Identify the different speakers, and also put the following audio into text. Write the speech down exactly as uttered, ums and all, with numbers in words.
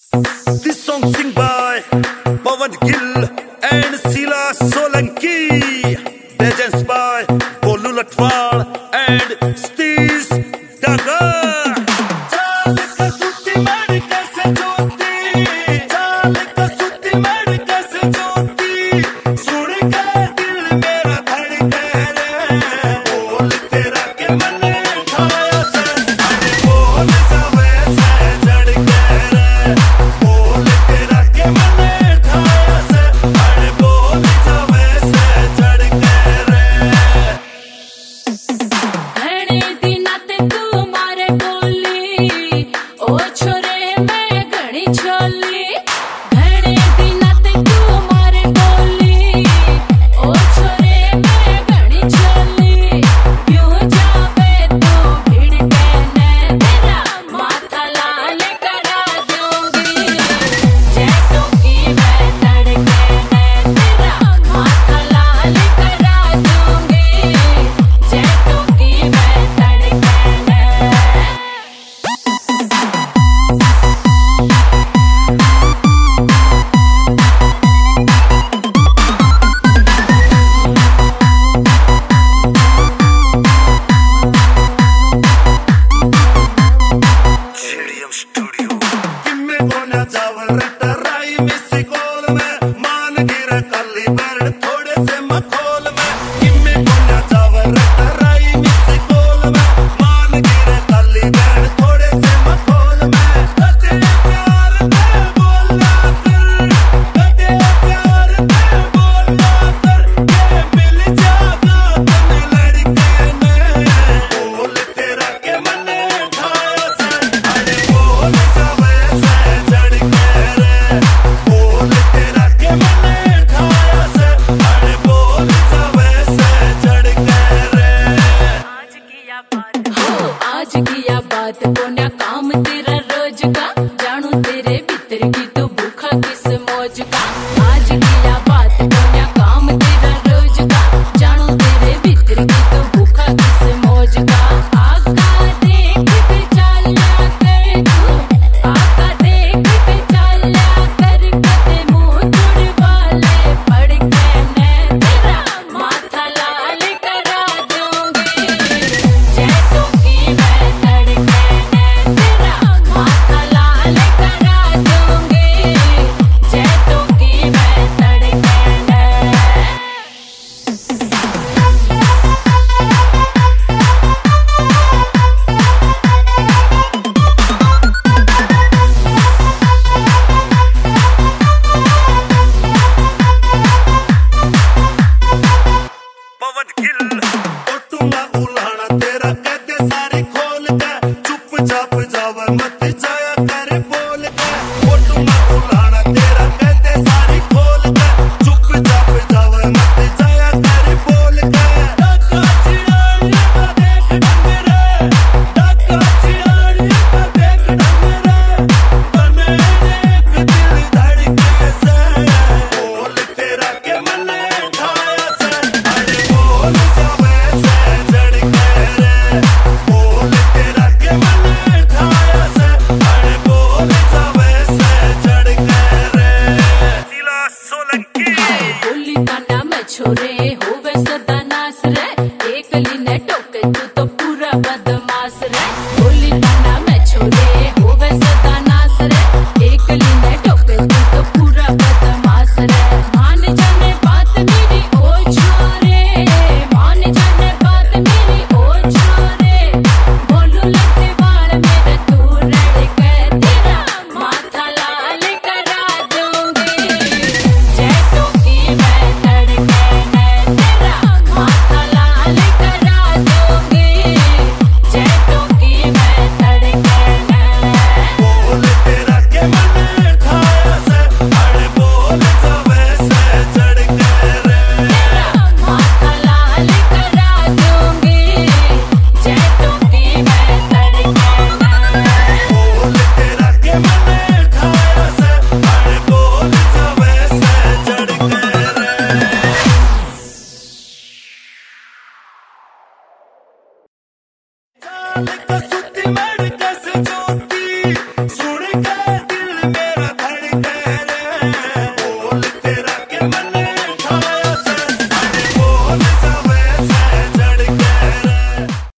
Speaker 1: This song sing by Pawan Gill and Sheila Solanki. Legends by Bolu Latwal and Stis Daga.
Speaker 2: आज किया बात कोन्या काम तेरा रोज का, जानू तेरे भीतर की तू भूखा किस मौज का। आज किया बात कोन्या काम तेरा रोज का, जानू तेरे भीतर की तू भूखा किस मौज का। आका देख पे चला कर तू, आका देख पे चला कर, कदे मुंह तुड़ वाले पड़ के मैं तेरा माथा लाल करा दूंगी। जय तू की मैं तड़के मैं तेरा माथा लाल करा दूंगी। जय तू की मैं तड़के मैं
Speaker 1: Pawan Gill ओटूंगा उल्हाना तेरा कहते सारे खोल के, चुपचाप जावा मत जाया कर बोल के। ओटूंगा उल्हाना तेरा कहते सारे खोल के, चुपचाप जावा मत जाया कर बोल के। डाका चिड़िया का देख डंगरे, डाका चिड़िया का देख डंगरे, तने देख दिल धड़के से, बोल तेरा के मने ठाया से। अरे बोल जावे से जड़ के रे, बोल तेरा के मने ठाया से। अरे बोल जावे से जड़ के रे। शीला सोलंकी
Speaker 2: बोली ताना मैं छोरे होवे सदा नास रे, एक लीने टोके तू तो पूरा बदमाश रे। बोली ताना मैं छोरे होवे सदा नास रे, एक लीने टोके तू तो पूरा बदमाश रे। मान जाने बात मेरी ओ छोरे, मान जाने बात मेरी ओ छोरे, बोलू लगते बाल मेरे तू रड़ के तेरा माथा लाल करा दूंगी। जय तू की मैं तड़के मैं तेरा माथा लाल करा दूंगी। जय तू की मैं तड़के मैं
Speaker 1: बोल तेरा के मने ठाया से। अरे बोल जावे से जड़ के रे।
Speaker 2: तेरा माथा लाल करा दूंगी। जय तू की मैं तड़के मैं
Speaker 1: बोल तेरा के मने ठाया से। अरे बोल जावे से जड़ के रे। जाने का सुती मर कैसे जोती, सुन के दिल मेरा छाया